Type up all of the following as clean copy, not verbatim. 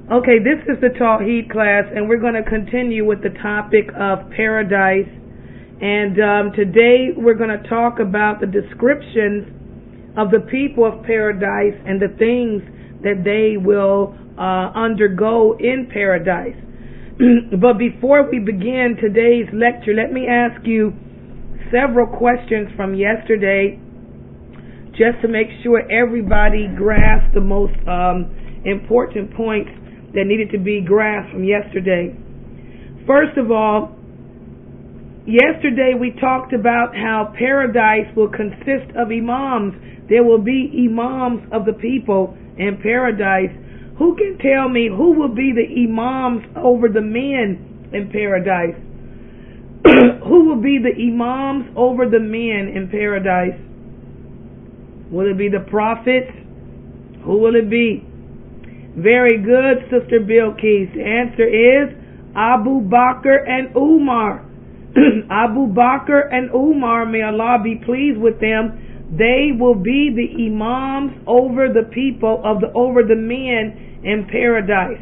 Okay, this is the Tawheed class, and we're going to continue with the topic of paradise. And today we're going to talk about the descriptions of the people of paradise and the things that they will undergo in paradise. But before we begin today's lecture, let me ask you several questions from yesterday, just to make sure everybody grasped the most important points that needed to be grasped from yesterday. First of all, yesterday we talked about how paradise will consist of imams. There will be imams of the people in paradise. Who can tell me who will be the imams over the men in paradise? Who will be the imams over the men in paradise? Will it be the prophets? Who will it be? Very good, Sister Bilquis. The answer is Abu Bakr and Umar. Abu Bakr and Umar, may Allah be pleased with them, they will be the imams over the people over the men in paradise.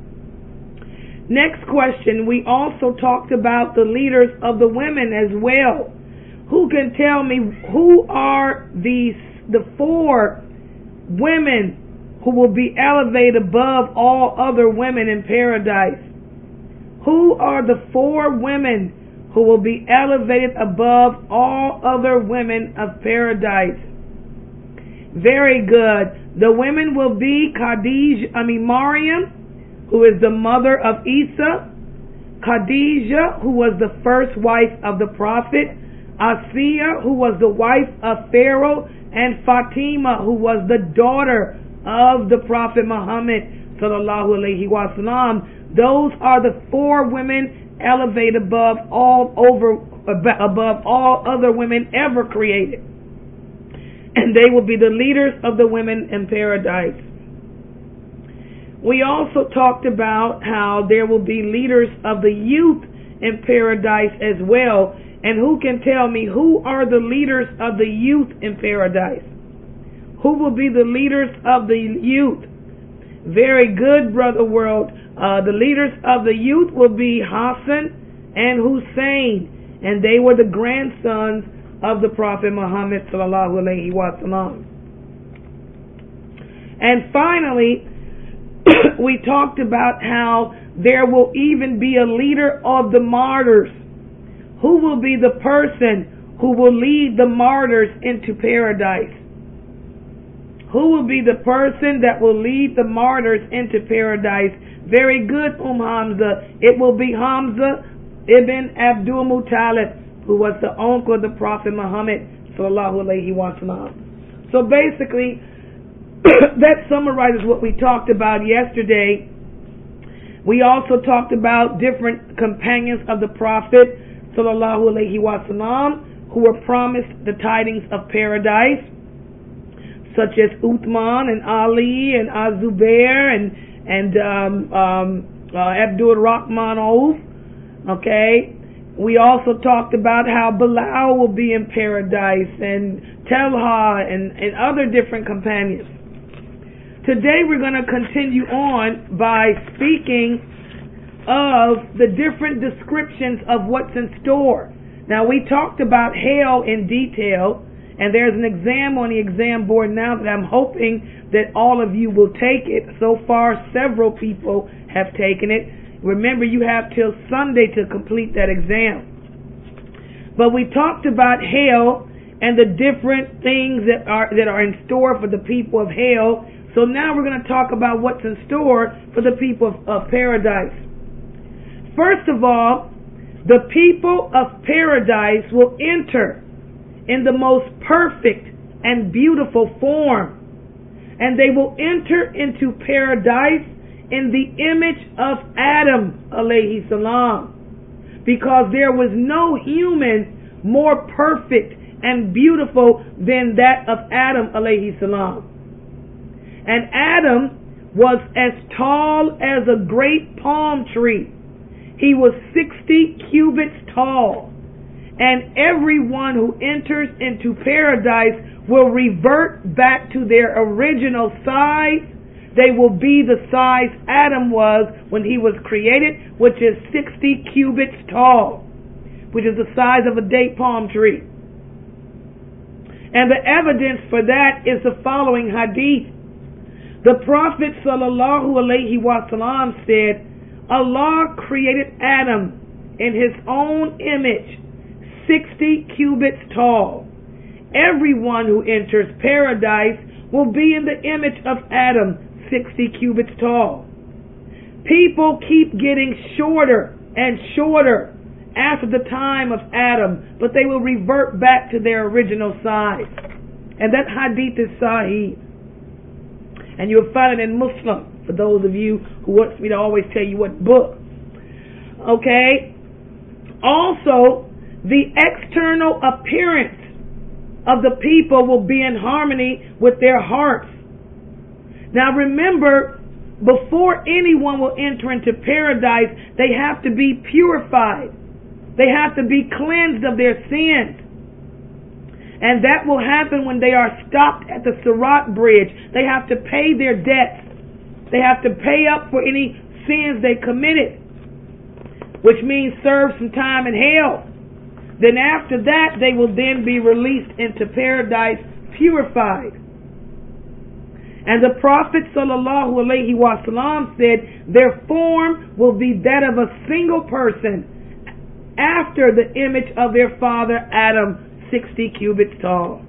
Next question, we also talked about the leaders of the women as well. Who can tell me who are the four women who will be elevated above all other women in paradise? Who are the four women who will be elevated above all other women of paradise? Very good. The women will be Maryam, who is the mother of Isa, Khadijah, who was the first wife of the Prophet, Asiya, who was the wife of Pharaoh, and Fatima, who was the daughter of the Prophet Muhammad sallallahu alaihi wasallam. Those are the four women elevated above all other women ever created, and they will be the leaders of the women in paradise. We also talked about how there will be leaders of the youth in paradise as well. And who can tell me who are the leaders of the youth in paradise? Who will be the leaders of the youth? Very good, Brother World. The leaders of the youth will be Hassan and Hussein, and they were the grandsons of the Prophet Muhammad sallallahu alaihi wasallam. And finally, we talked about how there will even be a leader of the martyrs. Who will be the person who will lead the martyrs into paradise? Who will be the person that will lead the martyrs into paradise? Very good, Hamza. It will be Hamza ibn Abdul Muttalib, who was the uncle of the Prophet Muhammad sallallahu alaihi wasallam. So basically, that summarizes what we talked about yesterday. We also talked about different companions of the Prophet sallallahu alaihi wasallam who were promised the tidings of paradise, such as Uthman and Ali and Az-Zubair and Abdul Rahman Auf. Okay, we also talked about how Bilal will be in paradise, and Talha and other different companions. Today we're going to continue on by speaking of the different descriptions of what's in store. Now, we talked about hell in detail, and there's an exam on the exam board now that I'm hoping that all of you will take it. So far, several people have taken it. Remember, you have till Sunday to complete that exam. But we talked about hell and the different things that are in store for the people of hell. So now we're going to talk about what's in store for the people of paradise. First of all, the people of paradise will enter in the most perfect and beautiful form, and they will enter into paradise in the image of Adam alayhi salam, because there was no human more perfect and beautiful than that of Adam alayhi salam. And Adam was as tall as a great palm tree. He was 60 cubits tall. And everyone who enters into paradise will revert back to their original size, they will be the size Adam was when he was created, which is 60 cubits tall, which is the size of a date palm tree. And the evidence for that is the following hadith. The Prophet sallallahu alaihi wasallam said, Allah created Adam in his own image, 60 cubits tall. Everyone who enters paradise will be in the image of Adam, 60 cubits tall. People keep getting shorter and shorter after the time of Adam, but they will revert back to their original size. And that hadith is sahih. And you'll find it in Muslim, for those of you who want me to always tell you what book. Okay? Also, the external appearance of the people will be in harmony with their hearts. Now remember, before anyone will enter into paradise, they have to be purified. They have to be cleansed of their sins. And that will happen when they are stopped at the Sirat bridge. They have to pay their debts. They have to pay up for any sins they committed, which means serve some time in hell. Then after that, they will then be released into paradise purified. And the Prophet sallallahu alaihi wasallam said, their form will be that of a single person after the image of their father Adam, 60 cubits tall.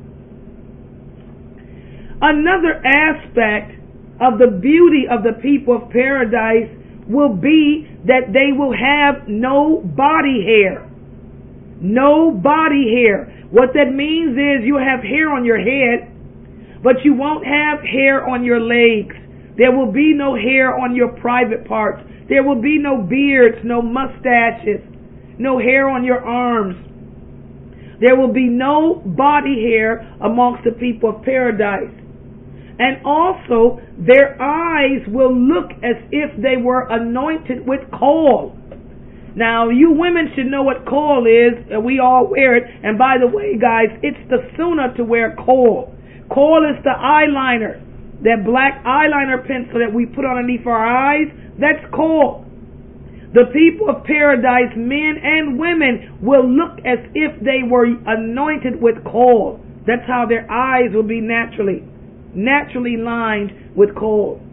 Another aspect of the beauty of the people of paradise will be that they will have no body hair. No body hair. What that means is you have hair on your head, but you won't have hair on your legs. There will be no hair on your private parts. There will be no beards, no mustaches, no hair on your arms. There will be no body hair amongst the people of paradise. And also, their eyes will look as if they were anointed with kohl. Now, you women should know what kohl is. We all wear it. And by the way, guys, it's the sunnah to wear kohl. Kohl is the eyeliner. That black eyeliner pencil that we put underneath our eyes, that's kohl. The people of paradise, men and women, will look as if they were anointed with kohl. That's how their eyes will be naturally lined with kohl.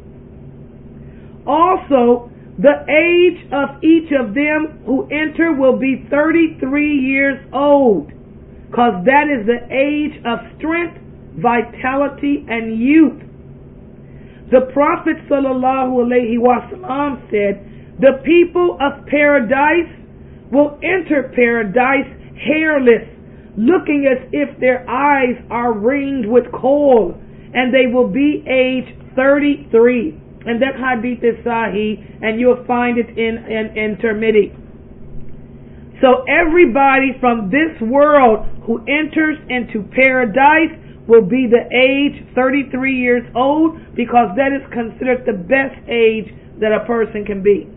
Also, the age of each of them who enter will be 33 years old, because that is the age of strength, vitality, and youth. The Prophet sallallahu alaihi wasallam said, the people of paradise will enter paradise hairless, looking as if their eyes are ringed with kohl, and they will be age 33. And that hadith is sahih, and you'll find it in Tirmidhi. So everybody from this world who enters into paradise will be the age 33 years old, because that is considered the best age that a person can be.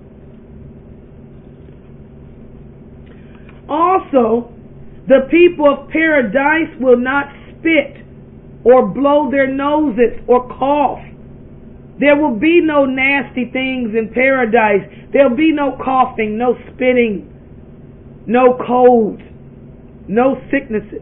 Also, the people of paradise will not spit or blow their noses or cough. There will be no nasty things in paradise. There'll be no coughing, no spitting, no colds, no sicknesses.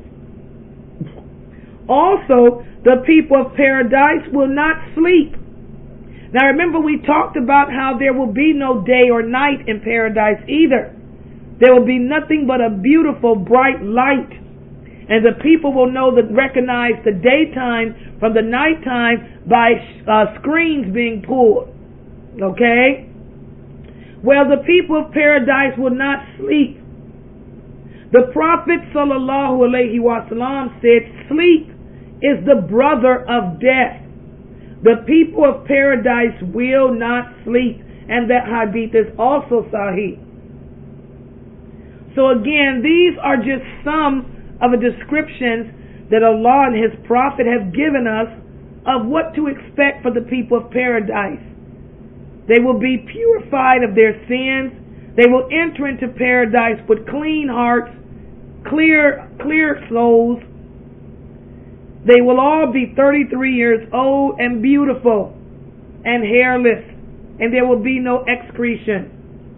Also, the people of paradise will not sleep. Now remember, we talked about how there will be no day or night in paradise either. There will be nothing but a beautiful bright light. And the people will recognize the daytime from the nighttime by screens being pulled. Okay? Well, the people of paradise will not sleep. The Prophet sallallahu alaihi wasallam said, sleep is the brother of death. The people of paradise will not sleep. And that hadith is also sahih. So again, these are just some of the descriptions that Allah and His Prophet have given us of what to expect for the people of paradise. They will be purified of their sins. They will enter into paradise with clean hearts, clear souls. They will all be 33 years old and beautiful. and hairless, and there will be no excretion.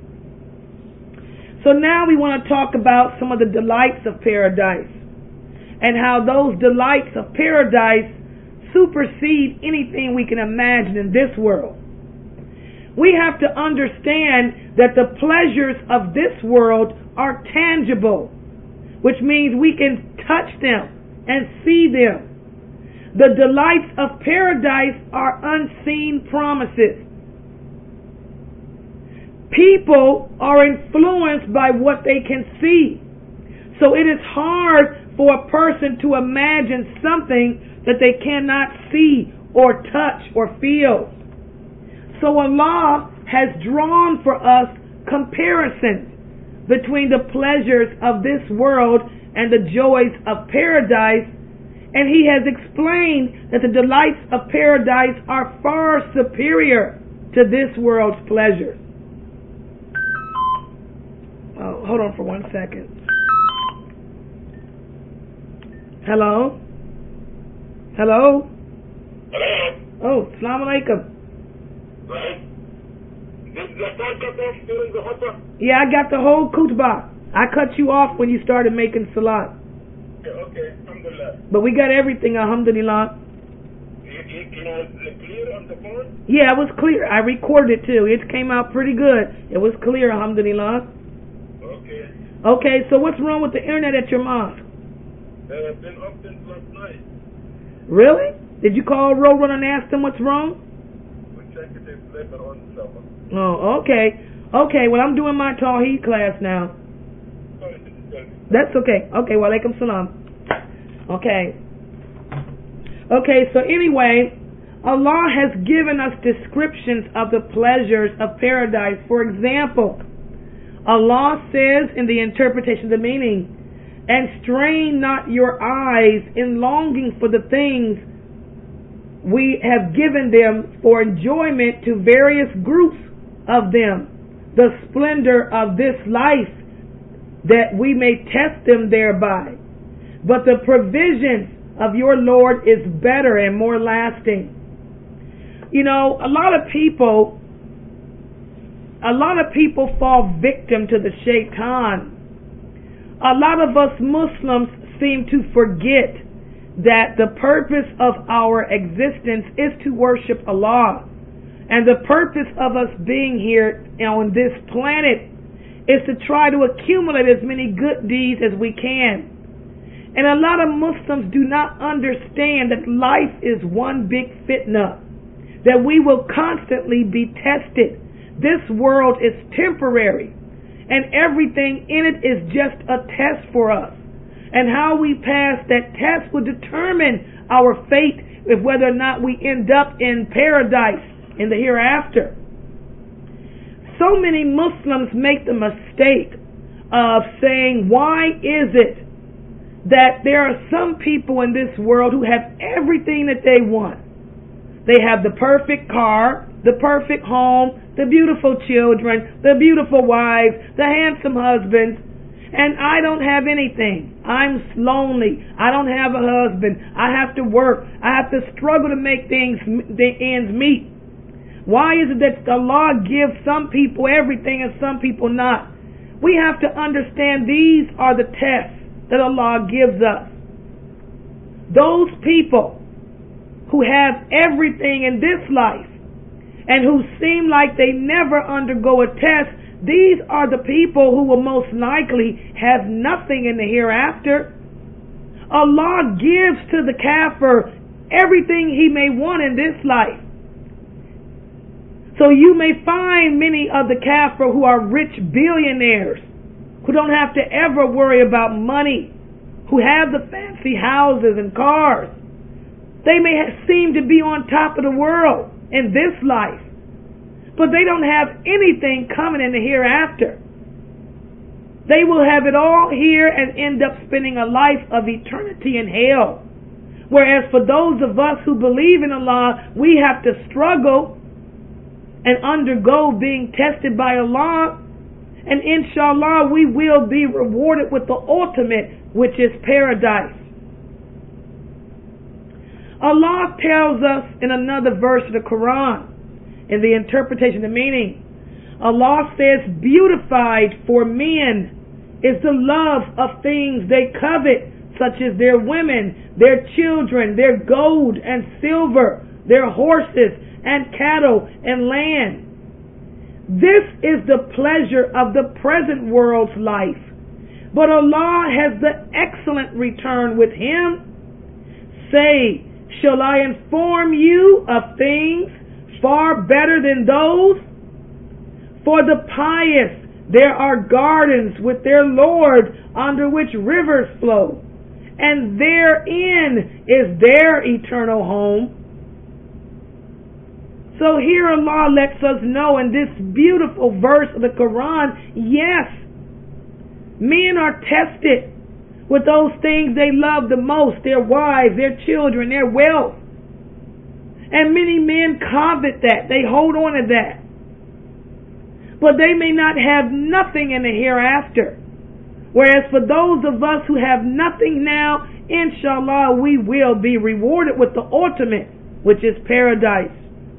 So now we want to talk about some of the delights of paradise and how those delights of paradise supersede anything we can imagine in this world. We have to understand that the pleasures of this world are tangible, which means we can touch them and see them. The delights of paradise are unseen promises. People are influenced by what they can see. So it is hard for a person to imagine something that they cannot see or touch or feel. So Allah has drawn for us comparisons between the pleasures of this world and the joys of paradise, and He has explained that the delights of paradise are far superior to this world's pleasures. Oh, hold on for 1 second. Hello? Hello? Hello? Oh, Assalamu alaikum. Right? Did the phone cut off during the khutbah? Yeah, I got the whole khutbah. I cut you off when you started making salat. Okay, alhamdulillah. But we got everything, alhamdulillah. You know, clear on the phone? Yeah, it was clear. I recorded it too. It came out pretty good. It was clear, alhamdulillah. Okay. Okay, so what's wrong with the internet at your mosque? They have been up since last night. Really? Did you call Roadrunner and ask them what's wrong? We check it later on, inshallah. Oh, okay. Okay, well, I'm doing my Tawheed class now. Sorry to disturb you. That's okay. Okay, wa alaikum salam. Okay. Okay, so anyway, Allah has given us descriptions of the pleasures of paradise. For example, Allah says in the interpretation of the meaning, "And strain not your eyes in longing for the things we have given them for enjoyment to various groups of them, the splendor of this life, that we may test them thereby. But the provisions of your Lord is better and more lasting." You know, a lot of people fall victim to the shaitan. A lot of us Muslims seem to forget that the purpose of our existence is to worship Allah. And the purpose of us being here on this planet is to try to accumulate as many good deeds as we can. And a lot of Muslims do not understand that life is one big fitna, that we will constantly be tested. This world is temporary, and everything in it is just a test for us. And how we pass that test will determine our fate, if whether or not we end up in paradise in the hereafter. So many Muslims make the mistake of saying, why is it that there are some people in this world who have everything that they want? They have the perfect car, the perfect home, the beautiful children, the beautiful wives, the handsome husbands, and I don't have anything. I'm lonely. I don't have a husband. I have to work. I have to struggle to make the ends meet. Why is it that Allah gives some people everything and some people not? We have to understand these are the tests that Allah gives us. Those people who have everything in this life and who seem like they never undergo a test, these are the people who will most likely have nothing in the hereafter. Allah gives to the kafir everything he may want in this life. So you may find many of the kafir who are rich billionaires, who don't have to ever worry about money, who have the fancy houses and cars. They may seem to be on top of the world in this life, but they don't have anything coming in the hereafter. They will have it all here and end up spending a life of eternity in hell. Whereas for those of us who believe in Allah, we have to struggle and undergo being tested by Allah, and inshallah we will be rewarded with the ultimate, which is paradise. Allah tells us in another verse of the Quran In the interpretation, the meaning, Allah says, beautified for men is the love of things they covet, such as their women, their children, their gold and silver, their horses and cattle and land. This is the pleasure of the present world's life. But Allah has the excellent return with Him. Say, shall I inform you of things far better than those? For the pious there are gardens with their Lord under which rivers flow, and therein is their eternal home. So here Allah lets us know in this beautiful verse of the Quran, yes, men are tested with those things they love the most, their wives, their children, their wealth. And many men covet that. They hold on to that. But they may not have nothing in the hereafter. Whereas for those of us who have nothing now, inshallah, we will be rewarded with the ultimate, which is paradise.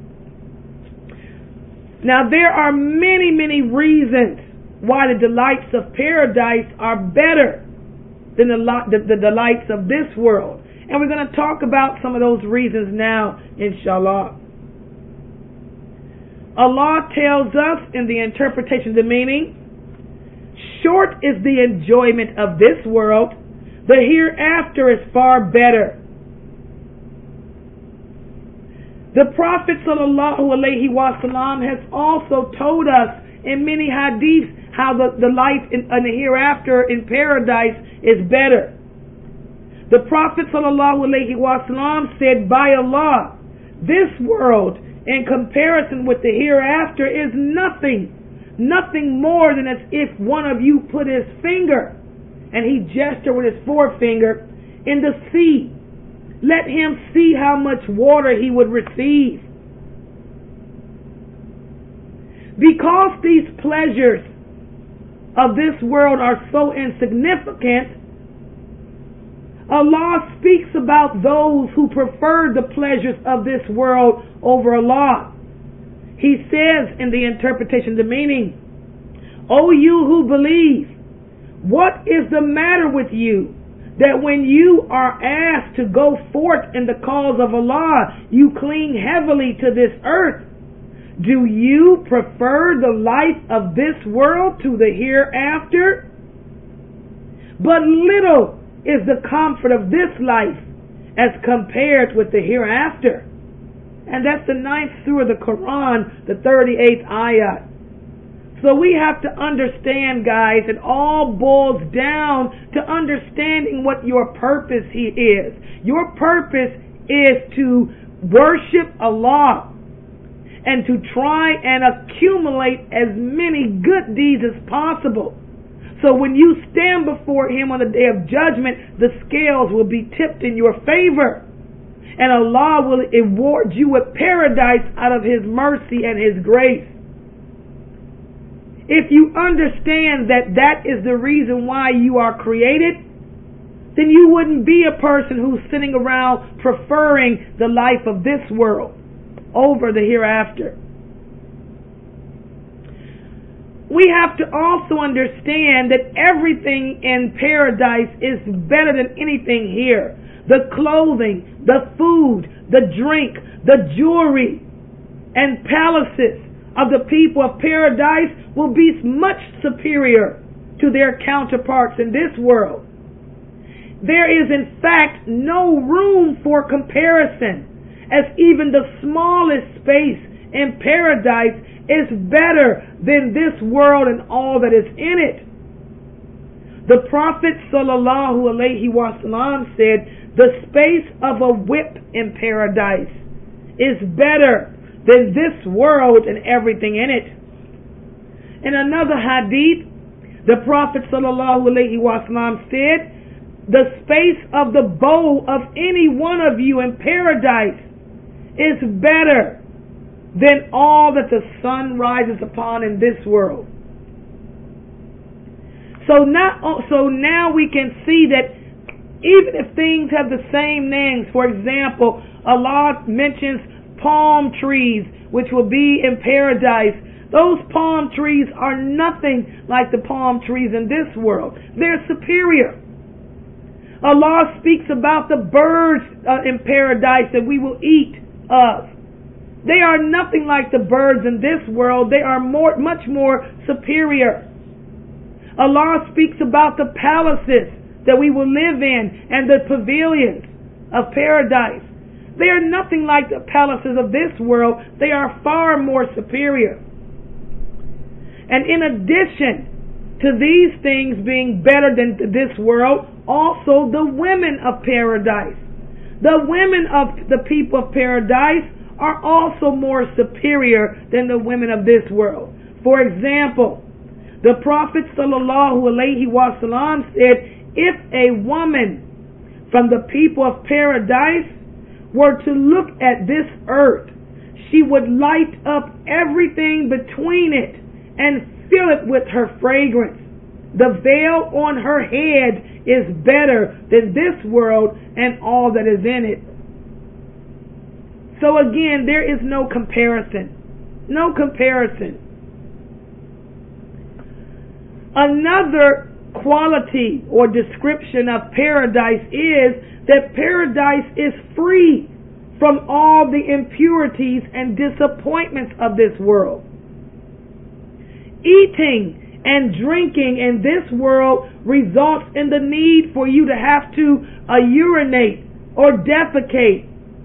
Now there are many, many reasons why the delights of paradise are better than the delights of this world. And we're going to talk about some of those reasons now, inshallah. Allah tells us in the interpretation of the meaning, short is the enjoyment of this world, the hereafter is far better. The Prophet sallallahu alaihi wasallam has also told us in many hadiths how the life in the hereafter in paradise is better. The Prophet sallallahu alaihi wasallam said, by Allah, this world in comparison with the hereafter is nothing more than as if one of you put his finger, and he gestured with his forefinger, in the sea. Let him see how much water he would receive. Because these pleasures of this world are so insignificant, Allah speaks about those who prefer the pleasures of this world over Allah. He says in the interpretation, the meaning, O you who believe, what is the matter with you, that when you are asked to go forth in the cause of Allah, you cling heavily to this earth? Do you prefer the life of this world to the hereafter? But little is the comfort of this life as compared with the hereafter. And that's the 9th surah of the Quran, the 38th ayah. So we have to understand, guys, it all boils down to understanding what your purpose is. Your purpose is to worship Allah and to try and accumulate as many good deeds as possible. So when you stand before Him on the day of judgment, the scales will be tipped in your favor. And Allah will reward you with paradise out of His mercy and His grace. If you understand that that is the reason why you are created, then you wouldn't be a person who's sitting around preferring the life of this world over the hereafter. We have to also understand that everything in paradise is better than anything here. The clothing, the food, the drink, the jewelry, and palaces of the people of paradise will be much superior to their counterparts in this world. There is in fact no room for comparison, as even the smallest space in paradise is better than this world and all that is in it. The Prophet sallallahu alaihi wasallam said, the space of a whip in paradise is better than this world and everything in it. In another hadith, the Prophet sallallahu alaihi wasallam said, the space of the bow of any one of you in paradise is better than all that the sun rises upon in this world. So now we can see that even if things have the same names, for example, Allah mentions palm trees, which will be in paradise. Those palm trees are nothing like the palm trees in this world. They're superior. Allah speaks about the birds in paradise that we will eat of. They are nothing like the birds in this world. They are much more superior. Allah speaks about the palaces that we will live in and the pavilions of paradise. They are nothing like the palaces of this world. They are far more superior. And in addition to these things being better than this world, also the women of paradise. The women of the people of paradise are also more superior than the women of this world. For example, the Prophet ﷺ said, if a woman from the people of paradise were to look at this earth, she would light up everything between it and fill it with her fragrance. The veil on her head is better than this world and all that is in it. So again, there is no comparison. No comparison. Another quality or description of paradise is that paradise is free from all the impurities and disappointments of this world. Eating and drinking in this world results in the need for you to have to urinate or defecate.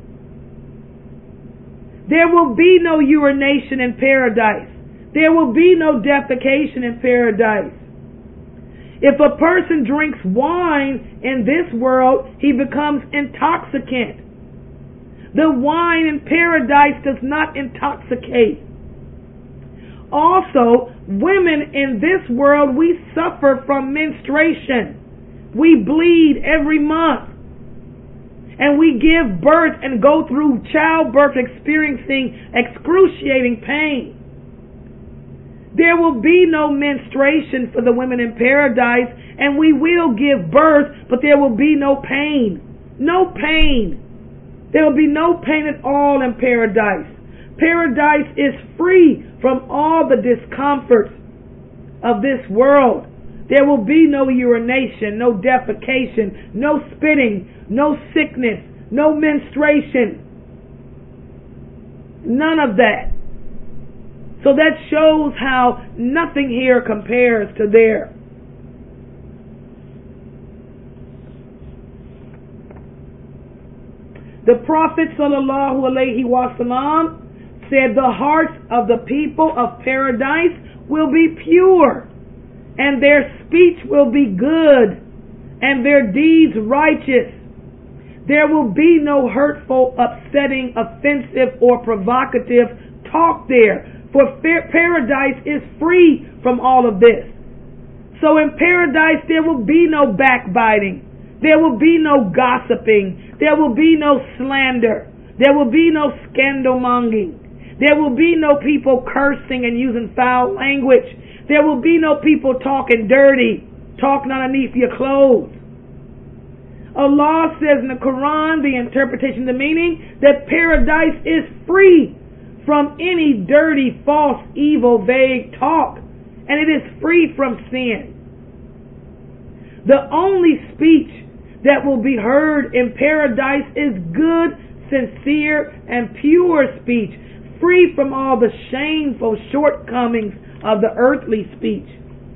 There will be no urination in paradise. There will be no defecation in paradise. If a person drinks wine in this world, he becomes intoxicant. The wine in paradise does not intoxicate. Also, women in this world, we suffer from menstruation. We bleed every month. And we give birth and go through childbirth experiencing excruciating pain. There will be no menstruation for the women in paradise, and we will give birth, but there will be no pain. No pain. There will be no pain at all in paradise. Paradise is free from all the discomforts of this world. There will be no urination, no defecation, no spitting, no sickness, no menstruation. None of that. So that shows how nothing here compares to there. The Prophet ﷺ said the hearts of the people of paradise will be pure, and their speech will be good, and their deeds righteous. There will be no hurtful, upsetting, offensive, or provocative talk there, for paradise is free from all of this. So in paradise there will be no backbiting. There will be no gossiping. There will be no slander. There will be no scandal mongering. There will be no people cursing and using foul language. There will be no people talking dirty, talking underneath your clothes. Allah says in the Quran, the interpretation, the meaning, that paradise is free from any dirty, false, evil, vague talk, and it is free from sin. The only speech that will be heard in paradise is good, sincere, and pure speech, free from all the shameful shortcomings of the earthly speech.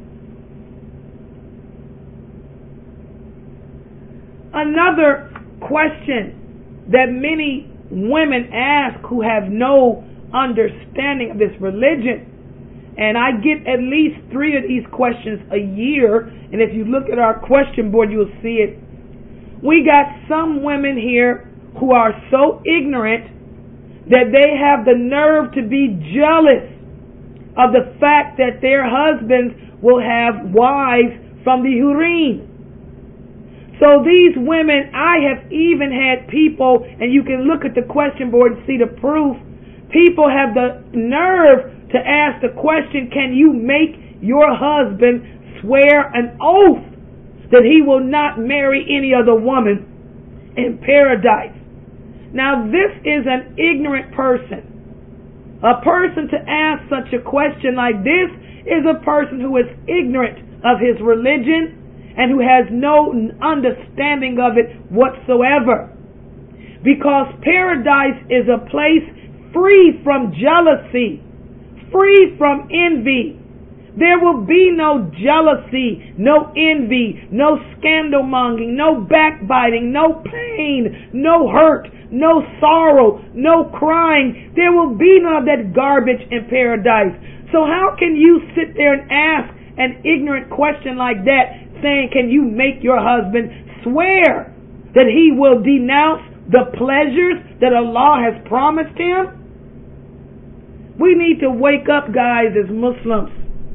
Another question that many women ask who have no understanding of this religion, and I get at least 3 of these questions a year, and if you look at our question board you'll see it. We got some women here who are so ignorant that they have the nerve to be jealous of the fact that their husbands will have wives from the Hureen. So these women, I have even had people, and you can look at the question board and see the proof, people have the nerve to ask the question, can you make your husband swear an oath that he will not marry any other woman in paradise? Now this is an ignorant person. A person to ask such a question like this is a person who is ignorant of his religion and who has no understanding of it whatsoever. Because paradise is a place free from jealousy, free from envy. There will be no jealousy, no envy, no scandal mongering, no backbiting, no pain, no hurt, no sorrow, no crying. There will be none of that garbage in paradise. So how can you sit there and ask an ignorant question like that, saying, can you make your husband swear that he will denounce the pleasures that Allah has promised him? We need to wake up, guys, as Muslims.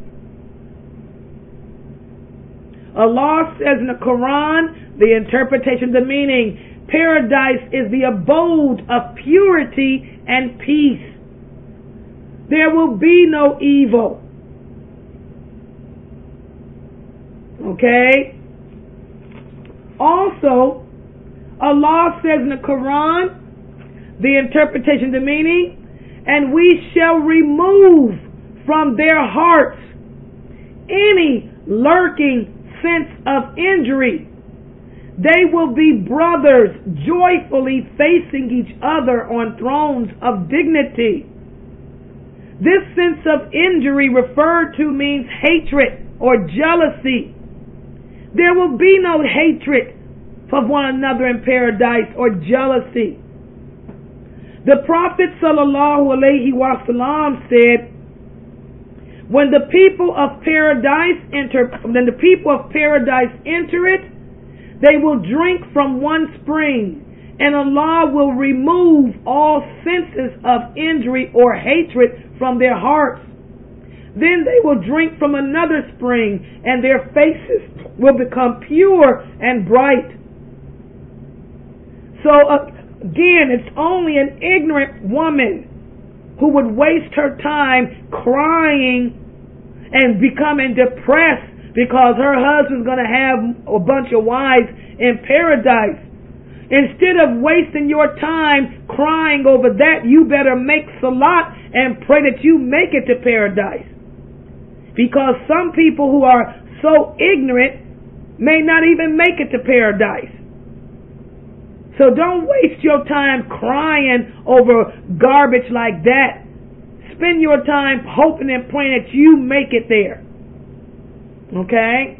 Allah says in the Quran, the interpretation, the meaning, paradise is the abode of purity and peace. There will be no evil. Okay? Also, Allah says in the Quran, the interpretation, the meaning, and we shall remove from their hearts any lurking sense of injury. They will be brothers, joyfully facing each other on thrones of dignity. This sense of injury referred to means hatred or jealousy. There will be no hatred of one another in paradise or jealousy. The Prophet ﷺ said, when the people of paradise enter it, they will drink from one spring, and Allah will remove all senses of injury or hatred from their hearts. Then they will drink from another spring, and their faces will become pure and bright. So again, it's only an ignorant woman who would waste her time crying and becoming depressed because her husband's going to have a bunch of wives in paradise. Instead of wasting your time crying over that, you better make salat and pray that you make it to paradise. Because some people who are so ignorant may not even make it to paradise. So don't waste your time crying over garbage like that. Spend your time hoping and praying that you make it there. Okay?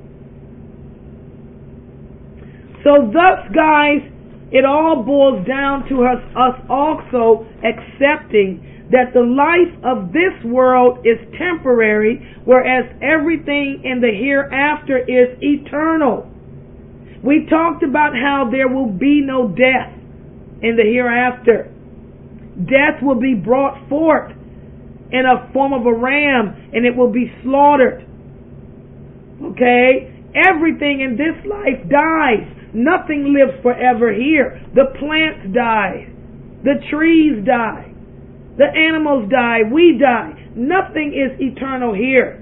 So thus, guys, it all boils down to us also accepting that the life of this world is temporary, whereas everything in the hereafter is eternal. We talked about how there will be no death in the hereafter. Death will be brought forth in a form of a ram, and it will be slaughtered. Okay? Everything in this life dies. Nothing lives forever here. The plants die. The trees die. The animals die. We die. Nothing is eternal here.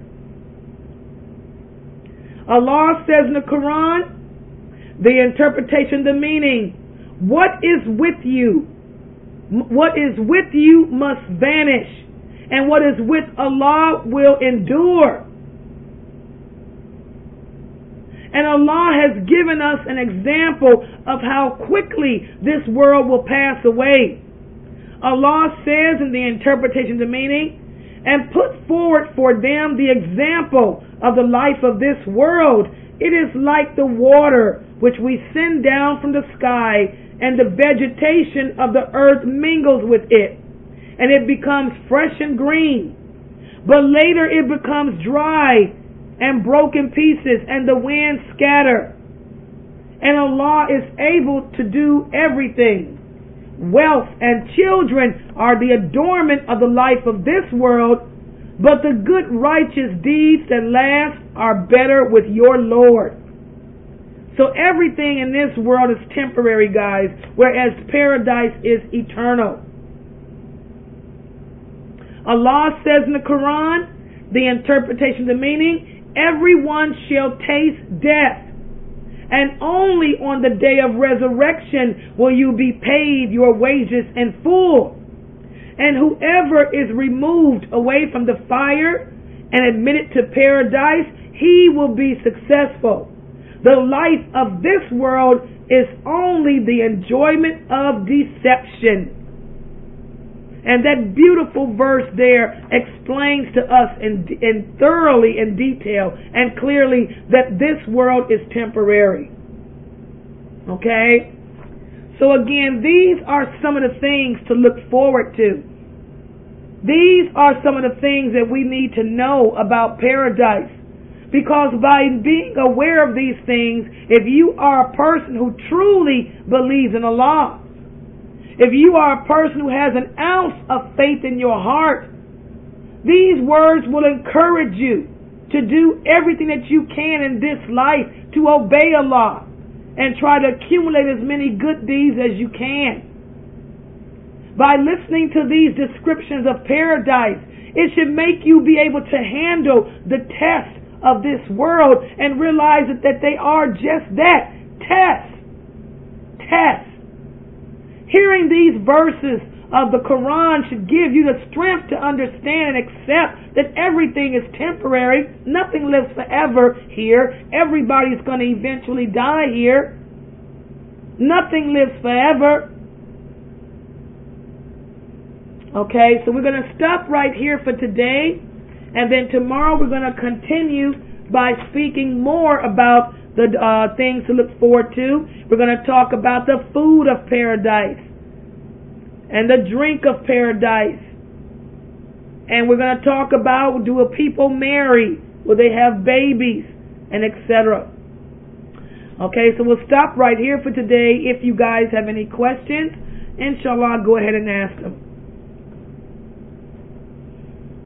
Allah says in the Quran, the interpretation, the meaning, what is with you must vanish, and what is with Allah will endure. And Allah has given us an example of how quickly this world will pass away. Allah says in the interpretation, the meaning, and put forward for them the example of the life of this world. It is like the water which we send down from the sky, and the vegetation of the earth mingles with it, and it becomes fresh and green. But later it becomes dry and broken pieces, and the wind scatter. And Allah is able to do everything. Wealth and children are the adornment of the life of this world, but the good righteous deeds that last are better with your Lord. So everything in this world is temporary, guys, whereas paradise is eternal. Allah says in the Quran, the interpretation, the meaning, everyone shall taste death, And only on the day of resurrection will you be paid your wages in full. And whoever is removed away from the fire and admitted to paradise, he will be successful. The life of this world is only the enjoyment of deception. And that beautiful verse there explains to us in thoroughly in detail and clearly that this world is temporary. Okay? So again, these are some of the things to look forward to. These are some of the things that we need to know about paradise. Because by being aware of these things, if you are a person who truly believes in Allah, if you are a person who has an ounce of faith in your heart, these words will encourage you to do everything that you can in this life to obey Allah and try to accumulate as many good deeds as you can. By listening to these descriptions of paradise, it should make you be able to handle the test of this world and realize that they are just that, tests. Hearing these verses of the Quran should give you the strength to understand and accept that everything is temporary. Nothing lives forever here. Everybody's going to eventually die here. Nothing lives forever. Okay, so we're going to stop right here for today. And then tomorrow we're going to continue by speaking more about the things to look forward to. We're going to talk about the food of paradise and the drink of paradise. And we're going to talk about, do a people marry? Will they have babies? And etc. Okay, so we'll stop right here for today. If you guys have any questions, inshallah, go ahead and ask them.